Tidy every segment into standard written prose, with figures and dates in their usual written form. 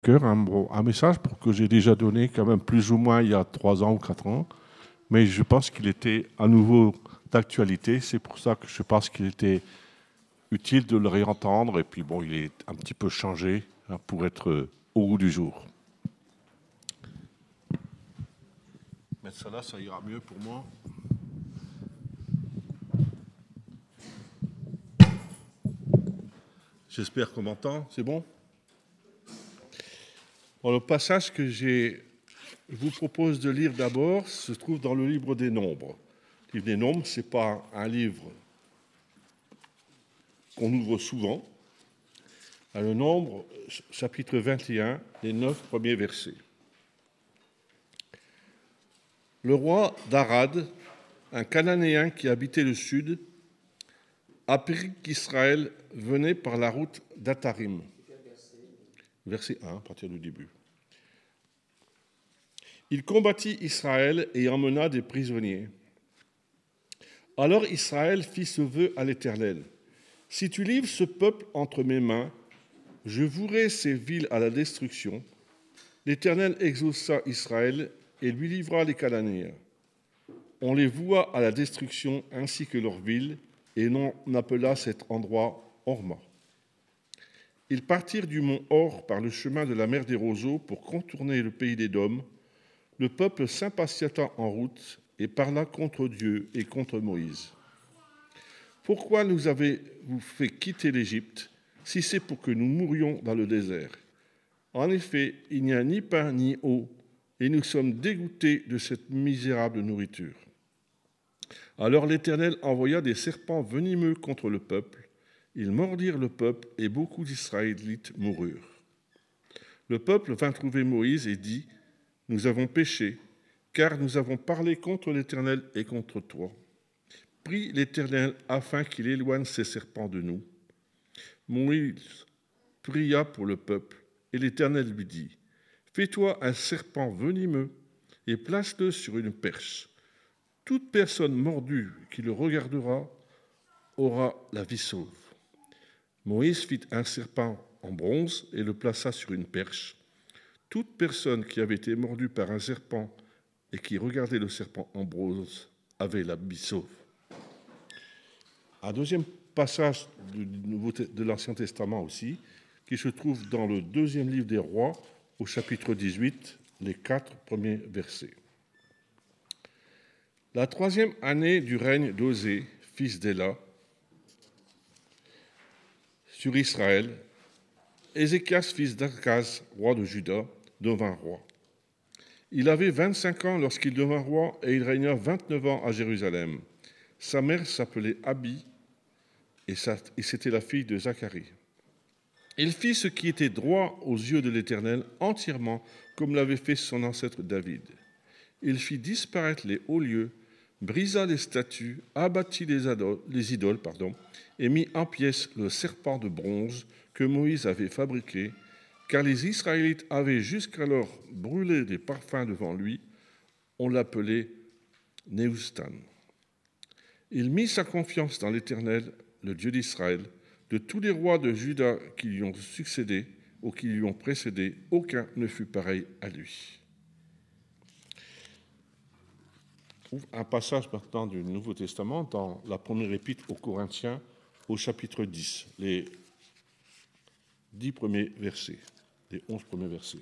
cœur un message pour que j'ai déjà donné quand même plus ou moins il y a 3 ans ou 4 ans, mais je pense qu'il était à nouveau d'actualité. C'est pour ça que je pense qu'il était utile de le réentendre. Et puis bon, il est un petit peu changé pour être au goût du jour. Mettre ça là, ça ira mieux pour moi. J'espère qu'on m'entend. C'est bon? Bon, le passage que je vous propose de lire d'abord se trouve dans le livre des Nombres. Le livre des Nombres, ce n'est pas un livre qu'on ouvre souvent. À le Nombre, chapitre 21, les 9 premiers versets. Le roi d'Arad, un Cananéen qui habitait le sud, apprit qu'Israël venait par la route d'Atarim. Verset 1, à partir du début. Il combattit Israël et emmena des prisonniers. Alors Israël fit ce vœu à l'Éternel. Si tu livres ce peuple entre mes mains, je vouerai ces villes à la destruction. L'Éternel exauça Israël et lui livra les Cananéens. On les voua à la destruction ainsi que leurs villes, et l'on appela cet endroit Horma. Ils partirent du mont Hor par le chemin de la mer des roseaux pour contourner le pays d'Édom. Le peuple s'impatienta en route et parla contre Dieu et contre Moïse. Pourquoi nous avez-vous fait quitter l'Égypte, si c'est pour que nous mourions dans le désert? En effet, il n'y a ni pain ni eau, et nous sommes dégoûtés de cette misérable nourriture. Alors l'Éternel envoya des serpents venimeux contre le peuple. Ils mordirent le peuple, et beaucoup d'Israélites moururent. Le peuple vint trouver Moïse et dit : Nous avons péché, car nous avons parlé contre l'Éternel et contre toi. Prie l'Éternel afin qu'il éloigne ces serpents de nous. Moïse pria pour le peuple, et l'Éternel lui dit : Fais-toi un serpent venimeux et place-le sur une perche. Toute personne mordue qui le regardera aura la vie sauve. Moïse fit un serpent en bronze et le plaça sur une perche. Toute personne qui avait été mordue par un serpent et qui regardait le serpent en bronze avait la vie sauve. Un deuxième passage de l'Ancien Testament aussi, qui se trouve dans le deuxième livre des Rois, au chapitre 18, les 4 premiers versets. La 3e année du règne d'Osée, fils d'Éla, sur Israël, Ézéchias, fils d'Akaz, roi de Juda, devint roi. Il avait 25 ans lorsqu'il devint roi et il régna 29 ans à Jérusalem. Sa mère s'appelait Abi et c'était la fille de Zacharie. Il fit ce qui était droit aux yeux de l'Éternel entièrement, comme l'avait fait son ancêtre David. Il fit disparaître les hauts lieux, brisa les statues, abattit les idoles, et mit en pièces le serpent de bronze que Moïse avait fabriqué, car les Israélites avaient jusqu'alors brûlé des parfums devant lui. On l'appelait Néhustan. Il mit sa confiance dans l'Éternel, le Dieu d'Israël. De tous les rois de Juda qui lui ont succédé ou qui lui ont précédé, aucun ne fut pareil à lui. On trouve un passage maintenant du Nouveau Testament dans la première épître aux Corinthiens, au chapitre 10, les 10 premiers versets, les 11 premiers versets.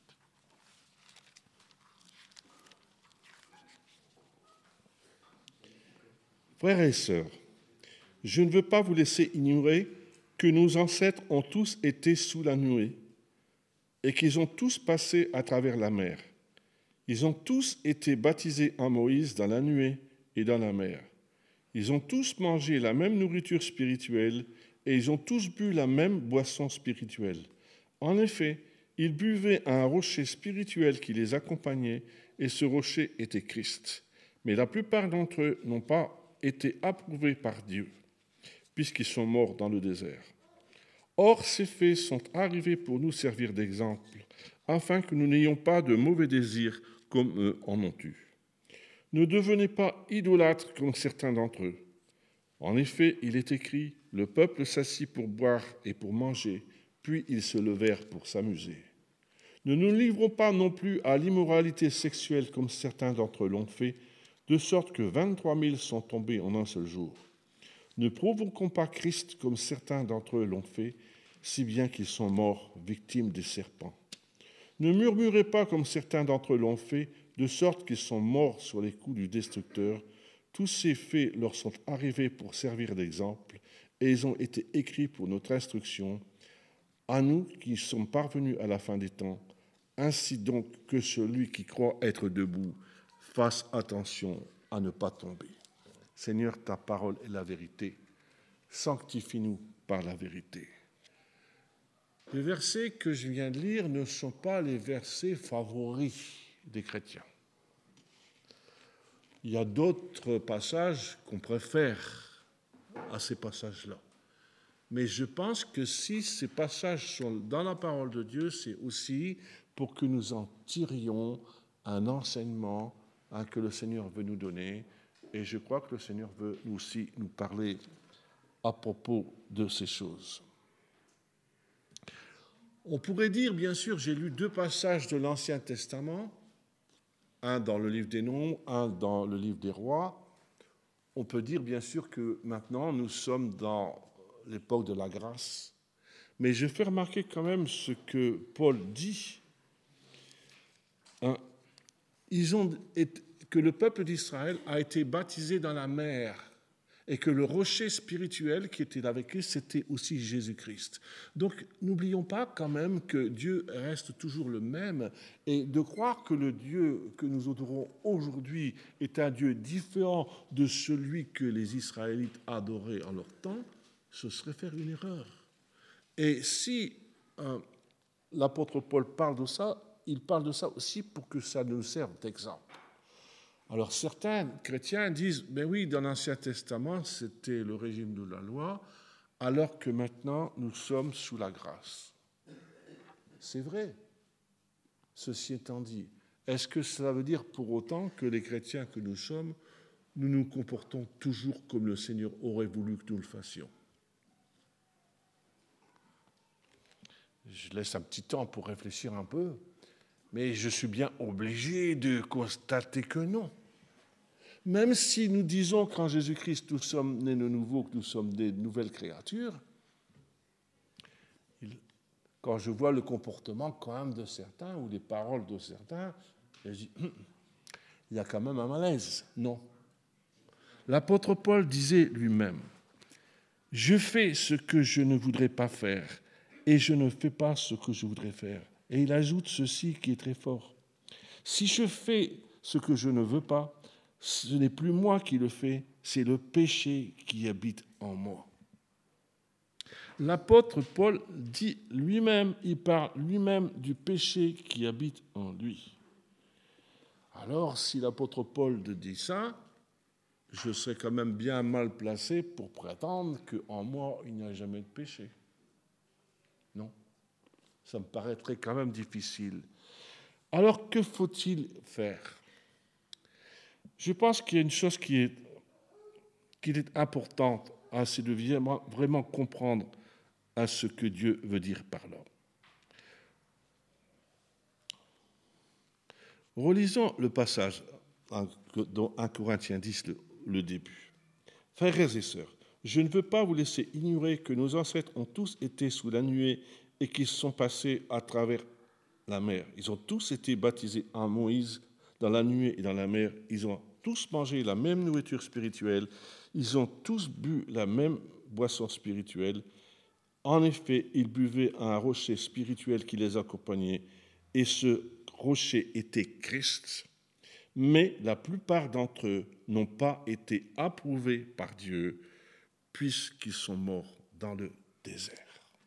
Frères et sœurs, je ne veux pas vous laisser ignorer que nos ancêtres ont tous été sous la nuée et qu'ils ont tous passé à travers la mer. Ils ont tous été baptisés en Moïse dans la nuée et dans la mer. Ils ont tous mangé la même nourriture spirituelle et ils ont tous bu la même boisson spirituelle. En effet, ils buvaient à un rocher spirituel qui les accompagnait et ce rocher était Christ. Mais la plupart d'entre eux n'ont pas été approuvés par Dieu, puisqu'ils sont morts dans le désert. Or, ces faits sont arrivés pour nous servir d'exemple, afin que nous n'ayons pas de mauvais désirs comme eux en ont eu. Ne devenez pas idolâtres comme certains d'entre eux. En effet, il est écrit : le peuple s'assit pour boire et pour manger, puis ils se levèrent pour s'amuser. Ne nous livrons pas non plus à l'immoralité sexuelle comme certains d'entre eux l'ont fait, de sorte que 23 000 sont tombés en un seul jour. Ne provoquons pas Christ comme certains d'entre eux l'ont fait, si bien qu'ils sont morts, victimes des serpents. Ne murmurez pas comme certains d'entre eux l'ont fait, de sorte qu'ils sont morts sur les coups du destructeur. Tous ces faits leur sont arrivés pour servir d'exemple, et ils ont été écrits pour notre instruction, à nous qui sommes parvenus à la fin des temps. Ainsi donc que celui qui croit être debout fasse attention à ne pas tomber. Seigneur, ta parole est la vérité. Sanctifie-nous par la vérité. Les versets que je viens de lire ne sont pas les versets favoris des chrétiens. Il y a d'autres passages qu'on préfère à ces passages-là. Mais je pense que si ces passages sont dans la parole de Dieu, c'est aussi pour que nous en tirions un enseignement que le Seigneur veut nous donner. Et je crois que le Seigneur veut aussi nous parler à propos de ces choses. On pourrait dire, bien sûr, j'ai lu 2 passages de l'Ancien Testament, un dans le livre des Nombres, un dans le livre des Rois. On peut dire, bien sûr, que maintenant, nous sommes dans l'époque de la grâce. Mais je fais remarquer quand même ce que Paul dit. Que le peuple d'Israël a été baptisé dans la mer et que le rocher spirituel qui était avec eux, c'était aussi Jésus-Christ. Donc, n'oublions pas quand même que Dieu reste toujours le même, et de croire que le Dieu que nous adorons aujourd'hui est un Dieu différent de celui que les Israélites adoraient en leur temps, ce serait faire une erreur. Et si l'apôtre Paul parle de ça, il parle de ça aussi pour que ça nous serve d'exemple. Alors certains chrétiens disent, mais oui, dans l'Ancien Testament, c'était le régime de la loi, alors que maintenant, nous sommes sous la grâce. C'est vrai. Ceci étant dit, est-ce que cela veut dire pour autant que les chrétiens que nous sommes, nous nous comportons toujours comme le Seigneur aurait voulu que nous le fassions? Je laisse un petit temps pour réfléchir un peu, mais je suis bien obligé de constater que non. Même si nous disons qu'en Jésus-Christ, nous sommes nés de nouveau, que nous sommes des nouvelles créatures, quand je vois le comportement quand même de certains ou les paroles de certains, je dis, il y a quand même un malaise. Non. L'apôtre Paul disait lui-même, « Je fais ce que je ne voudrais pas faire et je ne fais pas ce que je voudrais faire. » Et il ajoute ceci qui est très fort. « Si je fais ce que je ne veux pas, ce n'est plus moi qui le fais, c'est le péché qui habite en moi. » L'apôtre Paul dit lui-même, il parle lui-même du péché qui habite en lui. Alors, si l'apôtre Paul dit ça, je serais quand même bien mal placé pour prétendre qu'en moi, il n'y a jamais de péché. Non, ça me paraîtrait quand même difficile. Alors, que faut-il faire ? Je pense qu'il y a une chose qui est importante, c'est de vraiment comprendre à ce que Dieu veut dire par là. Relisons le passage dans 1 Corinthiens 10, le début. Frères et sœurs, je ne veux pas vous laisser ignorer que nos ancêtres ont tous été sous la nuée et qu'ils sont passés à travers la mer. Ils ont tous été baptisés en Moïse dans la nuée et dans la mer. Ils ont tous mangé la même nourriture spirituelle. Ils ont tous bu la même boisson spirituelle. En effet, ils buvaient un rocher spirituel qui les accompagnait, et ce rocher était Christ. Mais la plupart d'entre eux n'ont pas été approuvés par Dieu, puisqu'ils sont morts dans le désert.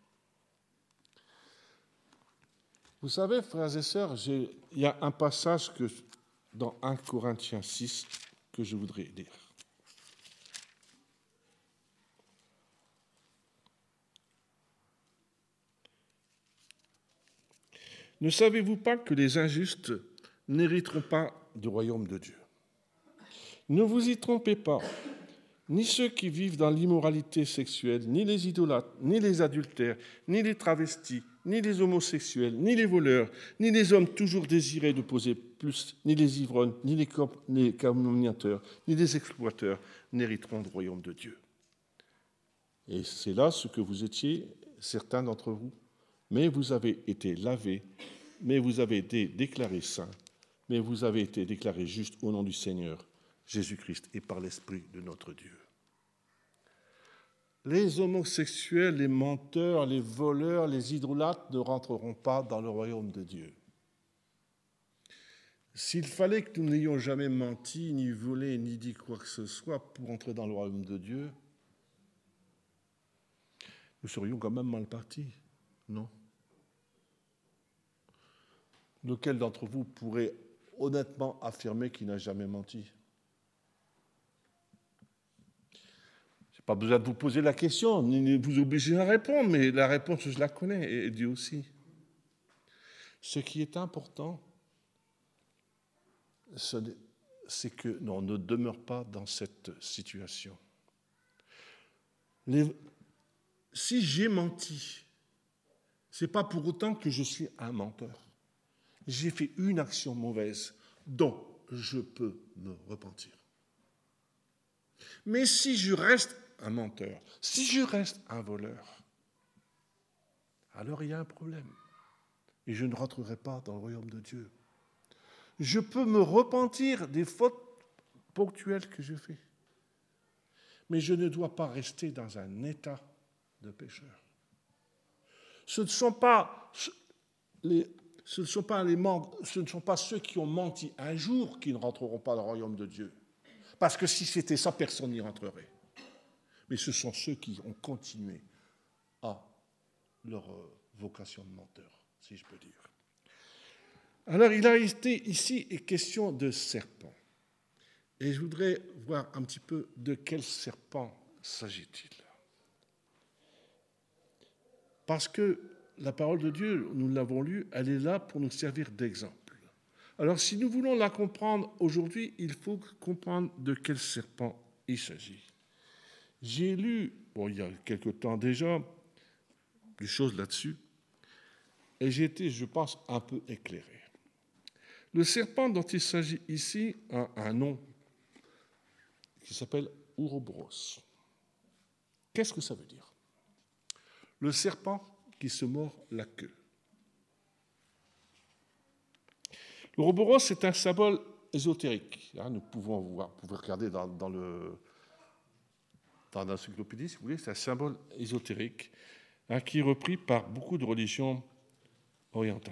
Vous savez, frères et sœurs, il y a un passage dans 1 Corinthiens 6 que je voudrais lire. Ne savez-vous pas que les injustes n'hériteront pas du royaume de Dieu ? Ne vous y trompez pas, ni ceux qui vivent dans l'immoralité sexuelle, ni les idolâtres, ni les adultères, ni les travestis, ni les homosexuels, ni les voleurs, ni les hommes toujours désirés de poser plus, ni les ivrognes, ni les calomniateurs, ni les exploiteurs n'hériteront du royaume de Dieu. Et c'est là ce que vous étiez, certains d'entre vous. Mais vous avez été lavés, mais vous avez été déclarés saints, mais vous avez été déclarés justes au nom du Seigneur Jésus-Christ et par l'Esprit de notre Dieu. Les homosexuels, les menteurs, les voleurs, les idolâtres ne rentreront pas dans le royaume de Dieu. S'il fallait que nous n'ayons jamais menti, ni volé, ni dit quoi que ce soit pour entrer dans le royaume de Dieu, nous serions quand même mal partis, non? Lequel d'entre vous pourrait honnêtement affirmer qu'il n'a jamais menti? Je n'ai pas besoin de vous poser la question, ni de vous obliger à répondre, mais la réponse, je la connais, et Dieu aussi. Ce qui est important, c'est que l'on ne demeure pas dans cette situation. Si j'ai menti, ce n'est pas pour autant que je suis un menteur. J'ai fait une action mauvaise dont je peux me repentir. Mais si je reste un menteur, si je reste un voleur, alors il y a un problème. Et je ne rentrerai pas dans le royaume de Dieu. Je peux me repentir des fautes ponctuelles que je fais. Mais je ne dois pas rester dans un état de pécheur. Ce ne sont pas ceux qui ont menti un jour qui ne rentreront pas dans le royaume de Dieu. Parce que si c'était ça, personne n'y rentrerait. Mais ce sont ceux qui ont continué à leur vocation de menteur, si je peux dire. Alors, il a été ici question de serpent. Et je voudrais voir un petit peu de quel serpent s'agit-il. Parce que la parole de Dieu, nous l'avons lue, elle est là pour nous servir d'exemple. Alors, si nous voulons la comprendre aujourd'hui, il faut comprendre de quel serpent il s'agit. J'ai lu, il y a quelque temps déjà, des choses là-dessus, et j'ai été, je pense, un peu éclairé. Le serpent dont il s'agit ici a un nom qui s'appelle Ouroboros. Qu'est-ce que ça veut dire? Le serpent qui se mord la queue. L'Ouroboros est un symbole ésotérique. Nous pouvons voir, vous pouvez regarder dans l'encyclopédie, si vous voulez, c'est un symbole ésotérique qui est repris par beaucoup de religions orientales.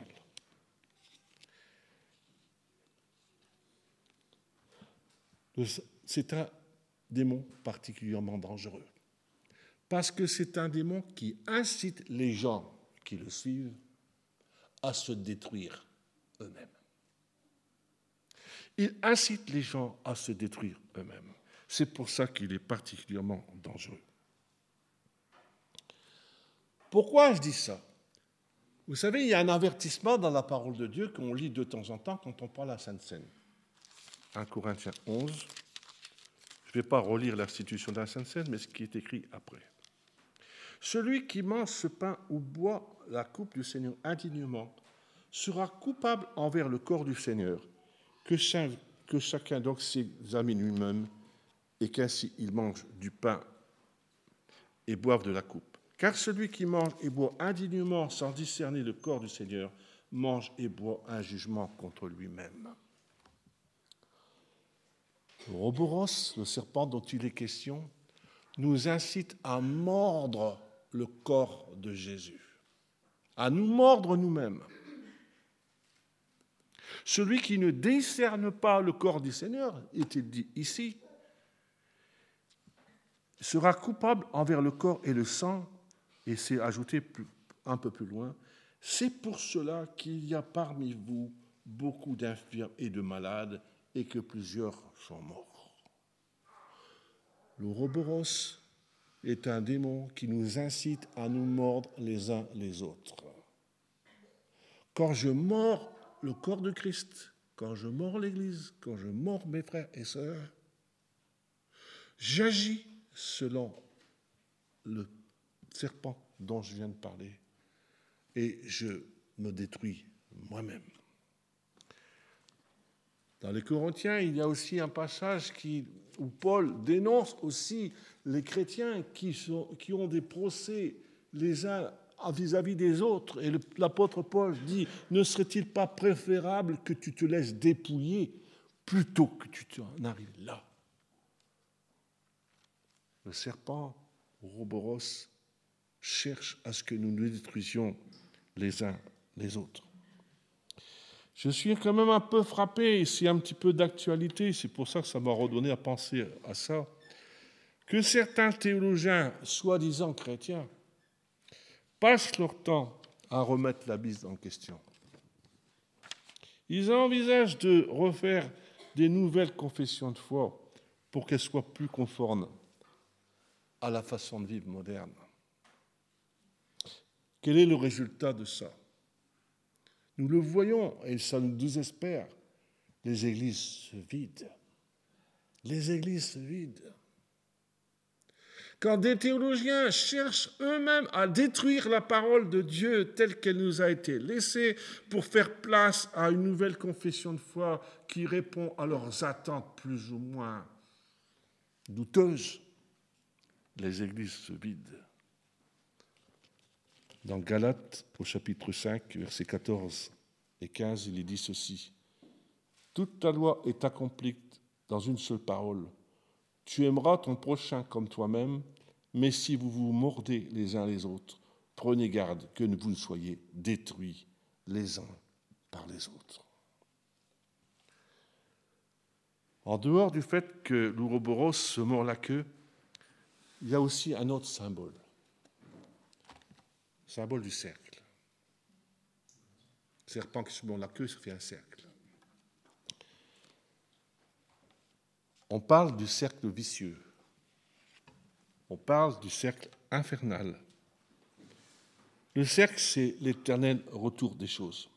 C'est un démon particulièrement dangereux, parce que c'est un démon qui incite les gens qui le suivent à se détruire eux-mêmes. Il incite les gens à se détruire eux-mêmes. C'est pour ça qu'il est particulièrement dangereux. Pourquoi je dis ça? Vous savez, il y a un avertissement dans la parole de Dieu qu'on lit de temps en temps quand on parle à la Sainte Seine. 1 Corinthiens 11. Je ne vais pas relire l'institution de la Sainte Seine, mais ce qui est écrit après. Celui qui mange ce pain ou boit la coupe du Seigneur indignement sera coupable envers le corps du Seigneur, que chacun donc s'examine lui-même et qu'ainsi il mange du pain et boive de la coupe. Car celui qui mange et boit indignement sans discerner le corps du Seigneur mange et boit un jugement contre lui-même. Ouroboros, le serpent dont il est question, nous incite à mordre le corps de Jésus, à nous mordre nous-mêmes. Celui qui ne discerne pas le corps du Seigneur, est-il dit ici, sera coupable envers le corps et le sang, et c'est ajouté un peu plus loin, c'est pour cela qu'il y a parmi vous beaucoup d'infirmes et de malades, et que plusieurs sont morts. L'Ouroboros est un démon qui nous incite à nous mordre les uns les autres. Quand je mords le corps de Christ, quand je mords l'Église, quand je mords mes frères et sœurs, j'agis selon le serpent dont je viens de parler. et je me détruis moi-même. Dans les Corinthiens, il y a aussi un passage où Paul dénonce aussi les chrétiens qui ont des procès les uns vis-à-vis des autres. Et l'apôtre Paul dit, ne serait-il pas préférable que tu te laisses dépouiller plutôt que tu en arrives là? Le serpent, Ouroboros, cherche à ce que nous nous détruisions les uns les autres. Je suis quand même un peu frappé, c'est un petit peu d'actualité, c'est pour ça que ça m'a redonné à penser à ça, que certains théologiens, soi-disant chrétiens, passent leur temps à remettre la Bible en question. Ils envisagent de refaire des nouvelles confessions de foi pour qu'elles soient plus conformes à la façon de vivre moderne. Quel est le résultat de ça? Nous le voyons, et ça nous désespère, les églises se vident. Les églises se vident. Quand des théologiens cherchent eux-mêmes à détruire la parole de Dieu telle qu'elle nous a été laissée pour faire place à une nouvelle confession de foi qui répond à leurs attentes plus ou moins douteuses, les églises se vident. Dans Galates, au chapitre 5, versets 14 et 15, il est dit ceci. « Toute ta loi est accomplie dans une seule parole. Tu aimeras ton prochain comme toi-même, mais si vous vous mordez les uns les autres, prenez garde que vous ne soyez détruits les uns par les autres. » En dehors du fait que l'Ouroboros se mord la queue, il y a aussi un autre symbole. Symbole du cercle. Le serpent qui se mord la queue, ça fait un cercle. On parle du cercle vicieux. On parle du cercle infernal. Le cercle, c'est l'éternel retour des choses.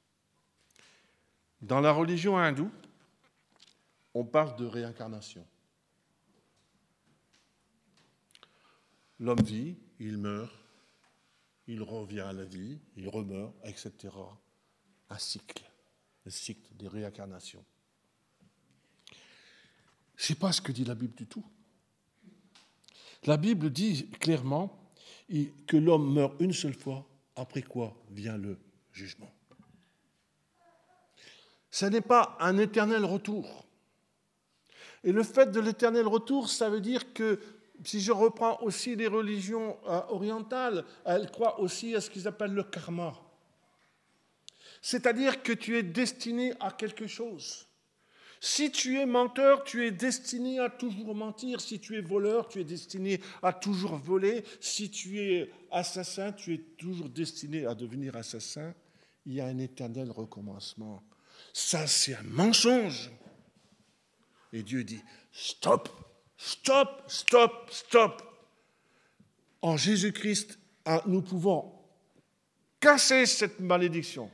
Dans la religion hindoue, on parle de réincarnation. L'homme vit, il meurt, il revient à la vie, il remeurt, etc. Un cycle, le cycle des réincarnations. Ce n'est pas ce que dit la Bible du tout. La Bible dit clairement que l'homme meurt une seule fois, après quoi vient le jugement. Ce n'est pas un éternel retour. Et le fait de l'éternel retour, ça veut dire que, si je reprends aussi les religions orientales, elles croient aussi à ce qu'ils appellent le karma. C'est-à-dire que tu es destiné à quelque chose. Si tu es menteur, tu es destiné à toujours mentir. Si tu es voleur, tu es destiné à toujours voler. Si tu es assassin, tu es toujours destiné à devenir assassin. Il y a un éternel recommencement. Ça, c'est un mensonge. Et Dieu dit, stop, stop, stop, stop. En Jésus-Christ, nous pouvons casser cette malédiction.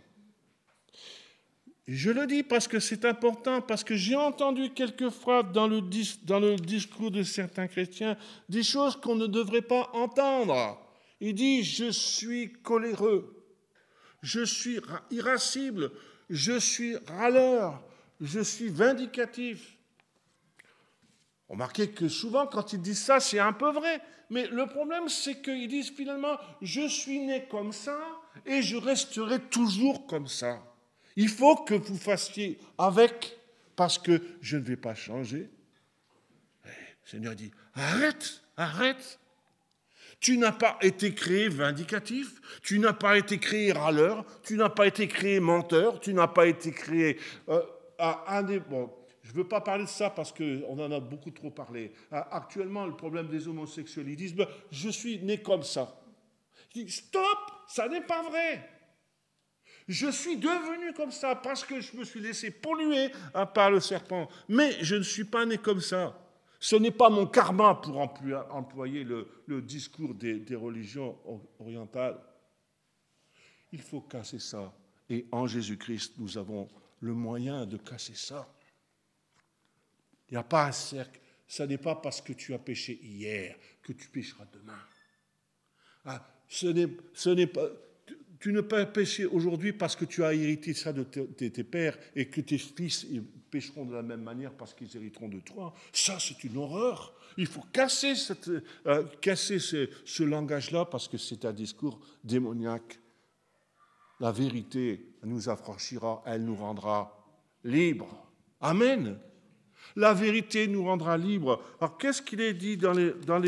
Et je le dis parce que c'est important, parce que j'ai entendu quelquefois dans le discours de certains chrétiens des choses qu'on ne devrait pas entendre. Il dit, je suis coléreux, je suis irascible, je suis râleur, je suis vindicatif. Remarquez que souvent, quand ils disent ça, c'est un peu vrai. Mais le problème, c'est qu'ils disent finalement, je suis né comme ça et je resterai toujours comme ça. Il faut que vous fassiez avec, parce que je ne vais pas changer. Et le Seigneur dit, arrête, arrête. Tu n'as pas été créé vindicatif, tu n'as pas été créé râleur, tu n'as pas été créé menteur, tu n'as pas été créé bon, je ne veux pas parler de ça parce qu'on en a beaucoup trop parlé. Actuellement, le problème des homosexuels, ils disent, je suis né comme ça. Je dis, stop, ça n'est pas vrai. Je suis devenu comme ça parce que je me suis laissé polluer par le serpent. Mais je ne suis pas né comme ça. Ce n'est pas mon karma pour employer le discours des religions orientales. Il faut casser ça. Et en Jésus-Christ, nous avons le moyen de casser ça. Il n'y a pas un cercle. Ce n'est pas parce que tu as péché hier que tu pécheras demain. Ce n'est pas... tu ne peux pas pécher aujourd'hui parce que tu as hérité ça de tes pères et que tes fils pécheront de la même manière parce qu'ils hériteront de toi. Ça, c'est une horreur. Il faut casser ce langage-là parce que c'est un discours démoniaque. La vérité nous affranchira, elle nous rendra libres. Amen. La vérité nous rendra libres. Alors, qu'est-ce qu'il est dit dans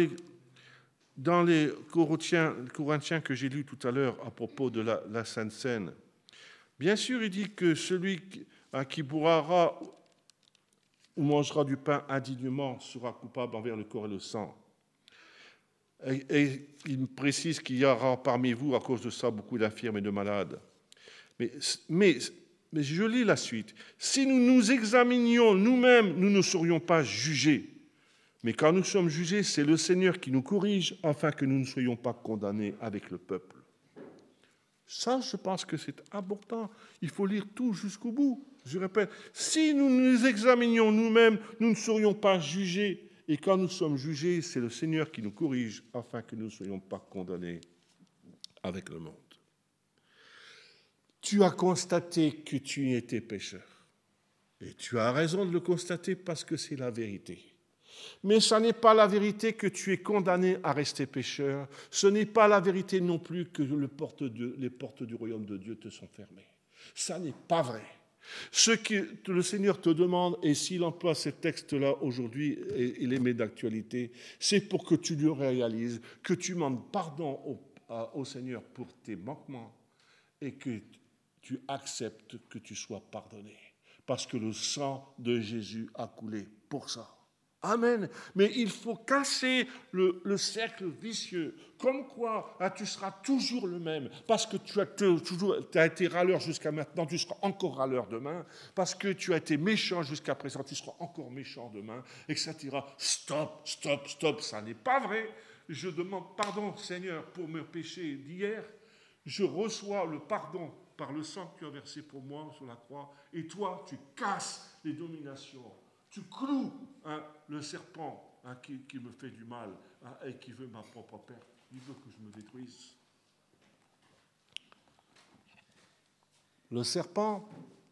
les Corinthiens que j'ai lus tout à l'heure à propos de la Sainte Seine? Bien sûr, il dit que celui qui boira ou mangera du pain indignement sera coupable envers le corps et le sang. Et il précise qu'il y aura parmi vous, à cause de ça, beaucoup d'infirmes et de malades. Mais je lis la suite. Si nous nous examinions nous-mêmes, nous ne serions pas jugés. Mais quand nous sommes jugés, c'est le Seigneur qui nous corrige afin que nous ne soyons pas condamnés avec le peuple. Ça, je pense que c'est important. Il faut lire tout jusqu'au bout. Je répète, si nous nous examinions nous-mêmes, nous ne serions pas jugés. Et quand nous sommes jugés, c'est le Seigneur qui nous corrige afin que nous ne soyons pas condamnés avec le monde. Tu as constaté que tu étais pécheur. Et tu as raison de le constater parce que c'est la vérité. Mais ce n'est pas la vérité que tu es condamné à rester pécheur. Ce n'est pas la vérité non plus que les portes du royaume de Dieu te sont fermées. Ça n'est pas vrai. Ce que le Seigneur te demande, et s'il emploie ces textes-là aujourd'hui et les met d'actualité, c'est pour que tu le réalises, que tu demandes pardon au Seigneur pour tes manquements et que tu acceptes que tu sois pardonné. Parce que le sang de Jésus a coulé pour ça. Amen. Mais il faut casser le cercle vicieux. Comme quoi, tu seras toujours le même. Parce que tu as été râleur jusqu'à maintenant, tu seras encore râleur demain. Parce que tu as été méchant jusqu'à présent, tu seras encore méchant demain. Etc. Stop, stop, stop. Ça n'est pas vrai. Je demande pardon, Seigneur, pour mes péchés d'hier. Je reçois le pardon par le sang que tu as versé pour moi sur la croix. Et toi, tu casses les dominations. Tu cloues le serpent qui me fait du mal et qui veut ma propre perte. Il veut que je me détruise. Le serpent,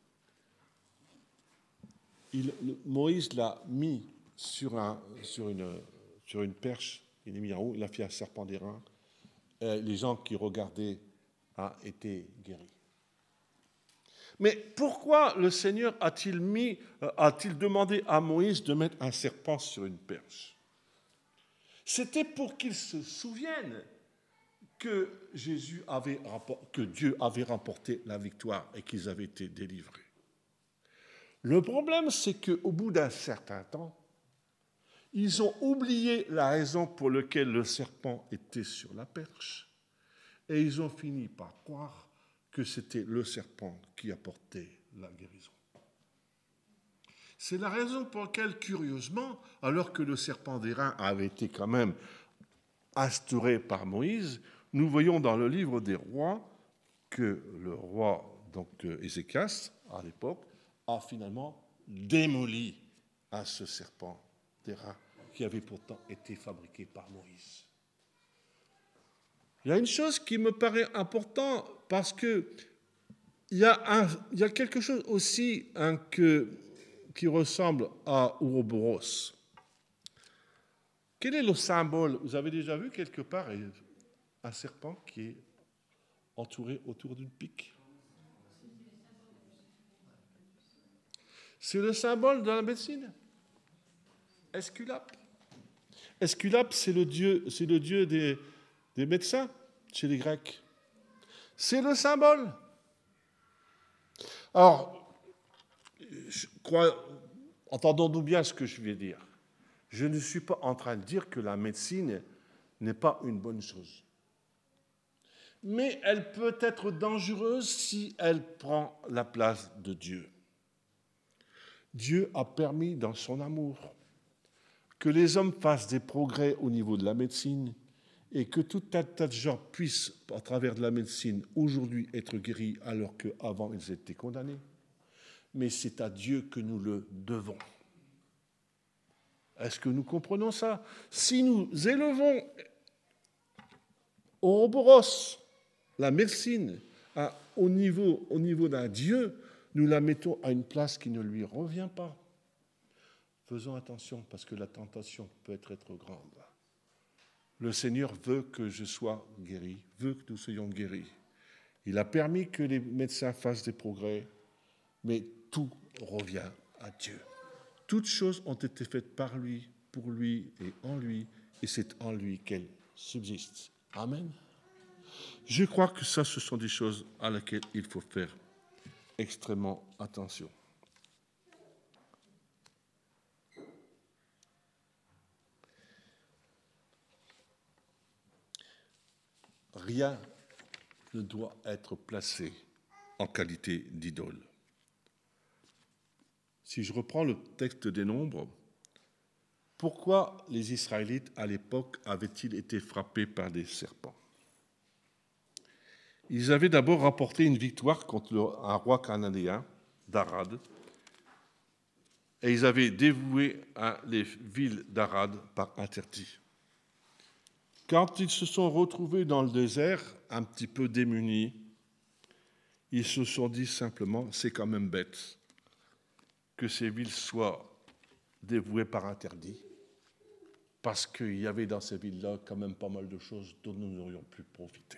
Moïse l'a mis sur une perche. Il l'a mis en haut, il a fait un serpent d'airain. Les gens qui regardaient étaient guéris. Mais pourquoi le Seigneur a-t-il demandé à Moïse de mettre un serpent sur une perche? C'était pour qu'il se souvienne que Dieu avait remporté la victoire et qu'ils avaient été délivrés. Le problème, c'est qu'au bout d'un certain temps, ils ont oublié la raison pour laquelle le serpent était sur la perche et ils ont fini par croire que c'était le serpent qui apportait la guérison. C'est la raison pour laquelle, curieusement, alors que le serpent d'airain avait été quand même instauré par Moïse, nous voyons dans le livre des rois que le roi, donc Ézéchias, à l'époque, a finalement démoli ce serpent d'airain qui avait pourtant été fabriqué par Moïse. Il y a une chose qui me paraît importante parce que il y a quelque chose aussi qui ressemble à Ouroboros. Quel est le symbole? Vous avez déjà vu quelque part un serpent qui est entouré autour d'une pique? C'est le symbole de la médecine. Esculape. Esculape, c'est le dieu des médecins chez les Grecs. C'est le symbole. Alors, entendons-nous bien ce que je vais dire. Je ne suis pas en train de dire que la médecine n'est pas une bonne chose. Mais elle peut être dangereuse si elle prend la place de Dieu. Dieu a permis, dans son amour, que les hommes fassent des progrès au niveau de la médecine et que tout un tas de gens puissent, à travers de la médecine, aujourd'hui être guéris alors qu'avant ils étaient condamnés. Mais c'est à Dieu que nous le devons. Est-ce que nous comprenons ça? Si nous élevons Ouroboros, la médecine, au niveau d'un Dieu, nous la mettons à une place qui ne lui revient pas. Faisons attention parce que la tentation peut être trop grande. Le Seigneur veut que je sois guéri, veut que nous soyons guéris. Il a permis que les médecins fassent des progrès, mais tout revient à Dieu. Toutes choses ont été faites par lui, pour lui et c'est en lui qu'elles subsistent. Amen. Je crois que ça, ce sont des choses à laquelle il faut faire extrêmement attention. Rien ne doit être placé en qualité d'idole. Si je reprends le texte des Nombres, pourquoi les Israélites à l'époque avaient-ils été frappés par des serpents? Ils avaient d'abord rapporté une victoire contre un roi cananéen d'Arad, et ils avaient dévoué les villes d'Arad par interdit. Quand ils se sont retrouvés dans le désert, un petit peu démunis, ils se sont dit simplement, c'est quand même bête que ces villes soient dévouées par interdit, parce qu'il y avait dans ces villes-là quand même pas mal de choses dont nous aurions pu profiter.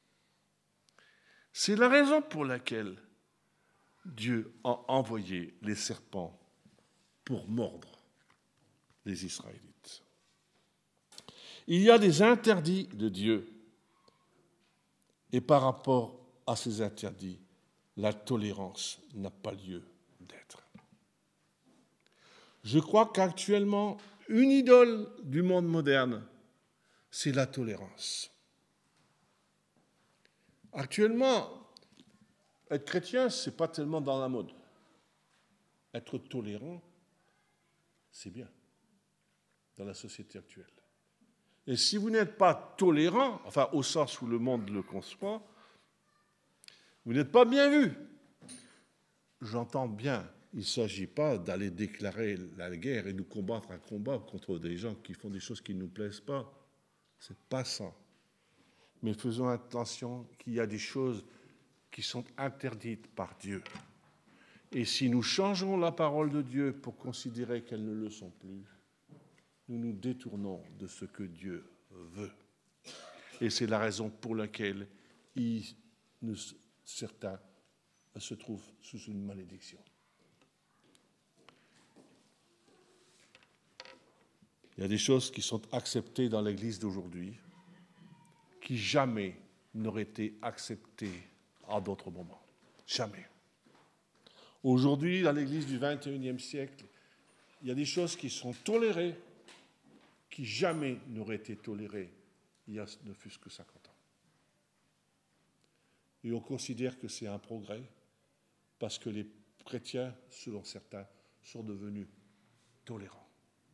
C'est la raison pour laquelle Dieu a envoyé les serpents pour mordre les Israélites. Il y a des interdits de Dieu, et par rapport à ces interdits, la tolérance n'a pas lieu d'être. Je crois qu'actuellement, une idole du monde moderne, c'est la tolérance. Actuellement, être chrétien, ce n'est pas tellement dans la mode. Être tolérant, c'est bien dans la société actuelle. Et si vous n'êtes pas tolérant, enfin au sens où le monde le conçoit, vous n'êtes pas bien vu. J'entends bien, il ne s'agit pas d'aller déclarer la guerre et de combattre un combat contre des gens qui font des choses qui ne nous plaisent pas. Ce n'est pas ça. Mais faisons attention qu'il y a des choses qui sont interdites par Dieu. Et si nous changeons la parole de Dieu pour considérer qu'elles ne le sont plus, nous nous détournons de ce que Dieu veut. Et c'est la raison pour laquelle certains se trouvent sous une malédiction. Il y a des choses qui sont acceptées dans l'Église d'aujourd'hui qui jamais n'auraient été acceptées à d'autres moments. Jamais. Aujourd'hui, dans l'Église du XXIe siècle, il y a des choses qui sont tolérées qui jamais n'auraient été tolérées il y a ne fût-ce que 50 ans. Et on considère que c'est un progrès parce que les chrétiens, selon certains, sont devenus tolérants.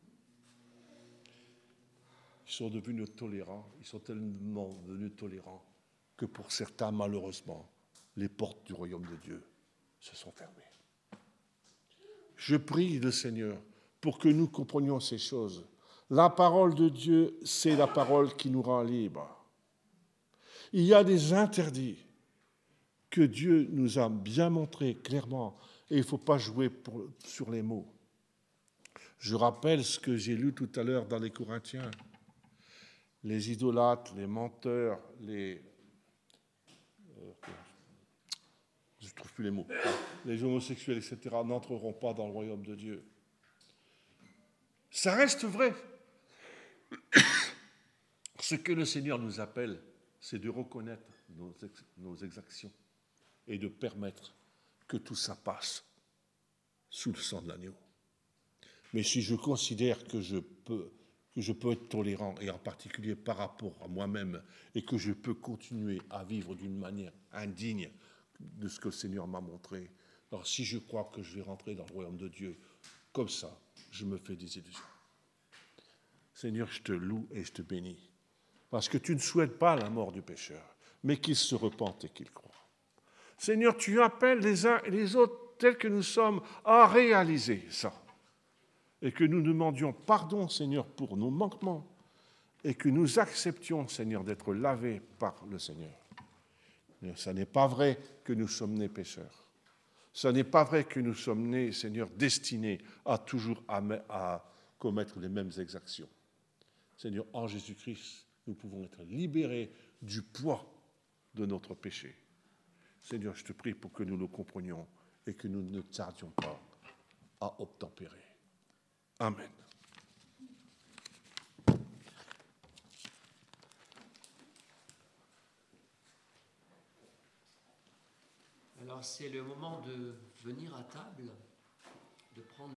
Ils sont devenus tolérants, ils sont tellement devenus tolérants que pour certains, malheureusement, les portes du royaume de Dieu se sont fermées. Je prie le Seigneur pour que nous comprenions ces choses. La parole de Dieu, c'est la parole qui nous rend libres. Il y a des interdits que Dieu nous a bien montrés clairement, et il ne faut pas jouer sur les mots. Je rappelle ce que j'ai lu tout à l'heure dans les Corinthiens. Les idolâtres, les menteurs, je ne trouve plus les mots, les homosexuels, etc., n'entreront pas dans le royaume de Dieu. Ça reste vrai. Ce que le Seigneur nous appelle, c'est de reconnaître nos exactions et de permettre que tout ça passe sous le sang de l'agneau. Mais si je considère que je peux être tolérant, et en particulier par rapport à moi-même, et que je peux continuer à vivre d'une manière indigne de ce que le Seigneur m'a montré, alors si je crois que je vais rentrer dans le royaume de Dieu, comme ça, je me fais des illusions. Seigneur, je te loue et je te bénis, parce que tu ne souhaites pas la mort du pécheur, mais qu'il se repente et qu'il croie. Seigneur, tu appelles les uns et les autres, tels que nous sommes, à réaliser ça. Et que nous demandions pardon, Seigneur, pour nos manquements, et que nous acceptions, Seigneur, d'être lavés par le Seigneur. Ce n'est pas vrai que nous sommes nés pécheurs. Ce n'est pas vrai que nous sommes nés, Seigneur, destinés à toujours à commettre les mêmes exactions. Seigneur, en Jésus-Christ, nous pouvons être libérés du poids de notre péché. Seigneur, je te prie pour que nous le comprenions et que nous ne tardions pas à obtempérer. Amen. Alors c'est le moment de venir à table, de prendre